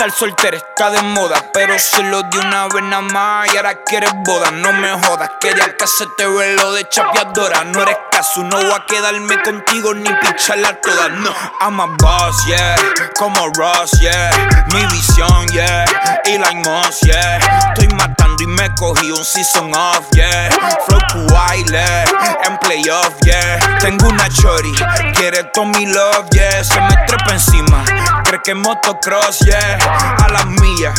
estar soltera está de moda, pero solo de una vez nada más y ahora quieres boda. No me jodas, que ya que se te ve lo de chapeadora. No eres caso, no voy a quedarme contigo ni picharla toda, no. I'm a boss, yeah, como Ross, yeah. Mi visión, yeah, Elon Musk, yeah. Estoy matando y me cogí un season off, yeah. Flow to baile, en playoff, yeah. Tengo una chori, quiere todo mi love, yeah. Se me trepa encima, cree que es motocross, yeah. A las millas,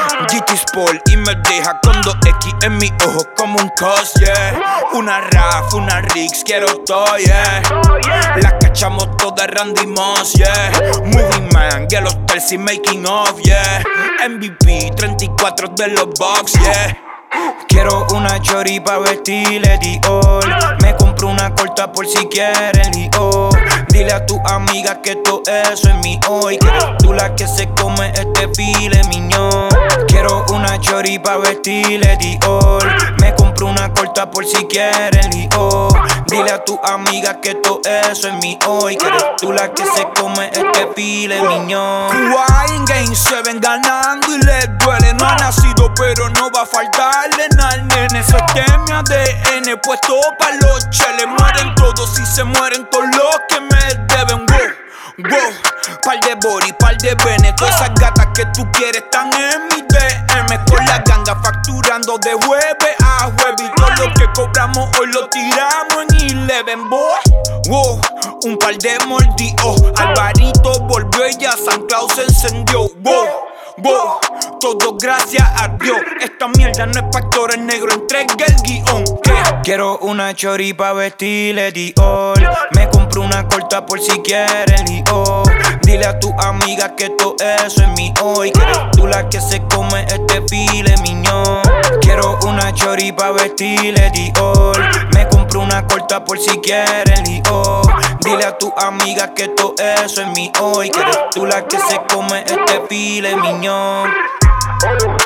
GT Sport y me deja con 2X en mis ojos como un cos, yeah. Una RAF, una Rix, quiero todo, yeah. La cachamos toda Randy Moss, yeah. Movie Man, y el hotel sin making of, yeah. MVP, 34 de los Bucks, yeah. Quiero una chori pa' vestirle Dior. Me compro una corta por si quieren lío. Dile a tu amiga que todo eso es mío. Y que eres tú la que se come este file miñón. Quiero una chori pa' vestirle Dior. Me compro una corta por si quieren lío. Dile a tu amiga que todo eso es mío. Y que eres tú la que se come este file miñón. Wine Game 7 ganando y le duele. No ha nacido pero no va a faltarle nada al nene. Eso es que mi ADN puesto pa' los cheles. Mueren todos y se mueren todos los que me deben. Wow, wow, par de body, par de bene. Todas esas gatas que tú quieres están en mi DM. Con la ganga facturando de jueves a jueves. Y todo lo que cobramos hoy lo tiramos en 11, boy. Wow, un par de mordidos. Alvarito volvió y ya San Claus se encendió. Wow, wow, todo gracias a Dios. Esta mierda no es pa' actores negros, entregue el guión. ¿Qué? Quiero una chori pa' vestirle Dior. Me compro una corta por si quieren lío. Dile a tu amiga que todo eso es mío. Y que eres tú la que se come este file miñón. Quiero una chori pa' vestirle Dior. Me compro una corta por si quieren lío. Dile a tu amiga que todo eso es mío. Y que eres tú la que se come este file miñón.